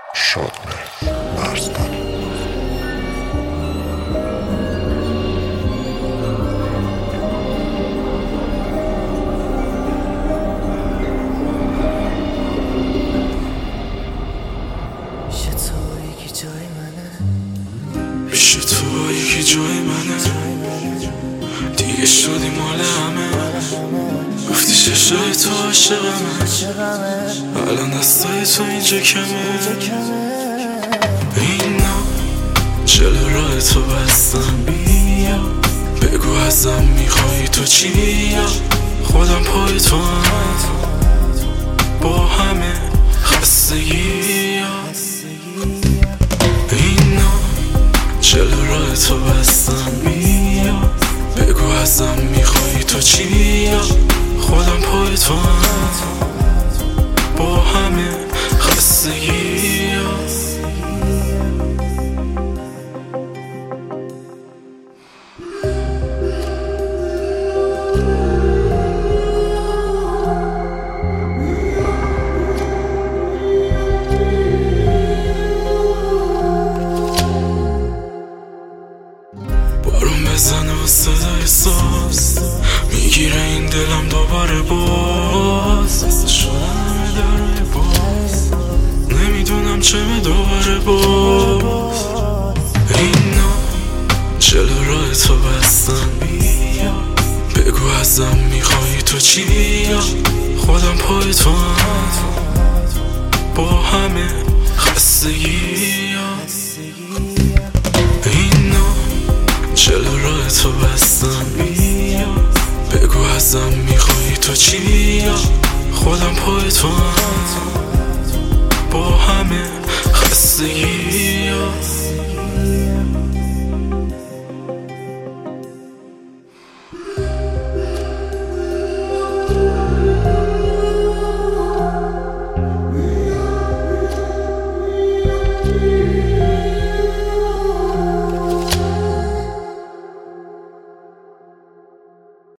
شادمهر مرزبانی. پیش تو یکی جای منه، دیگه شدی مال همه. گفتی چشای تو عاشقمه، الان دستای تو اینجا کمه. اینا جلو راه تو بستم، بیا بگو ازم میخوای تو چی، بیا خودم پای تو هم با همه خستگی. اینا جلو راه تو بستم، بیا بگو ازم میخوای تو چی، بیا خودم پای تو هم با همه خستگی. بارون بزنه و صدای ساز میگیره این دلم دوباره باز. شدم همه درهای باز، نمیدونم چمه دوباره باز. اینا جلو راه تو بستم، بیا بگو ازم میخوای تو چی، بیا خودم پای تو هم با همه خستگی. جلو راه تو بستم، بیا بگو ازم میخوای تو چی، بیا خودم پای تو هم با همه خستگی.